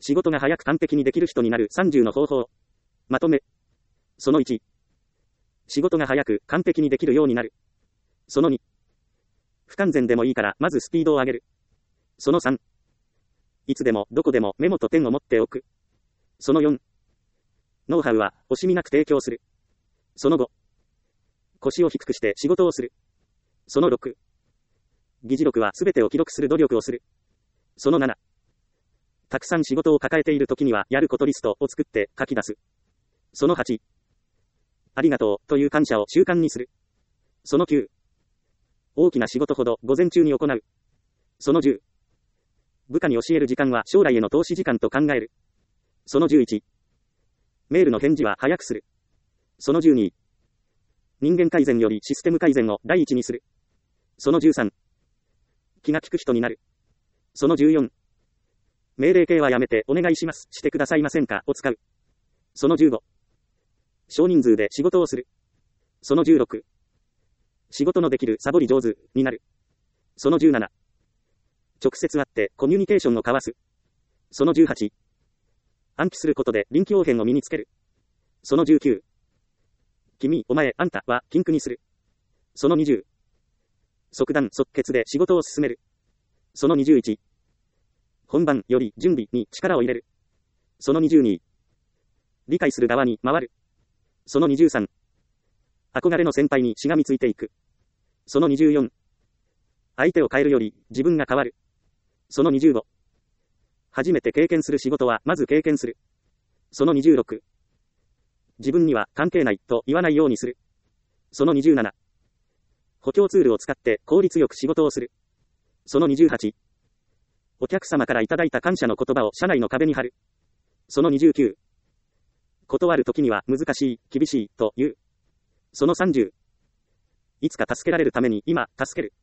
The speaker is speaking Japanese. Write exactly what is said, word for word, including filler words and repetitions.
仕事が早く完璧にできる人になるさんじゅうの方法。まとめ。そのいち。仕事が早く完璧にできるようになる。そのに。不完全でもいいからまずスピードを上げる。そのさん。いつでもどこでもメモとペンを持っておく。そのよん。ノウハウは惜しみなく提供する。そのご。腰を低くして仕事をする。そのろく。議事録はすべてを記録する努力をする。そのなな。たくさん仕事を抱えている時にはやることリストを作って書き出す。そのはち。ありがとうという感謝を習慣にする。そのきゅう。大きな仕事ほど午前中に行う。そのじゅう。部下に教える時間は将来への投資時間と考える。そのじゅういち。メールの返事は早くする。そのじゅうに。人間改善よりシステム改善を第一にする。そのじゅうさん。気が利く人になる。そのじゅうよん。命令形はやめてお願いします、してくださいませんかを使う。そのじゅうご。少人数で仕事をする。そのじゅうろく。仕事のできるサボり上手になる。そのじゅうなな。直接会ってコミュニケーションを交わす。そのじゅうはち。暗記することで臨機応変を身につける。そのじゅうきゅう。君、お前、あんたは禁句にする。そのにじゅう。即断即決で仕事を進める。そのにじゅういち。本番より準備に力を入れる。そのにじゅうに。理解する側に回る。そのにじゅうさん。憧れの先輩にしがみついていく。そのにじゅうよん。相手を変えるより自分が変わる。そのにじゅうご。初めて経験する仕事はまず経験する。そのにじゅうろく。自分には関係ないと言わないようにする。そのにじゅうなな。補強ツールを使って効率よく仕事をする。そのにじゅうはち。お客様からいただいた感謝の言葉を社内の壁に貼る。そのにじゅうきゅう。断るときには難しい、厳しいと言う。そのさんじゅう。いつか助けられるために今、助ける。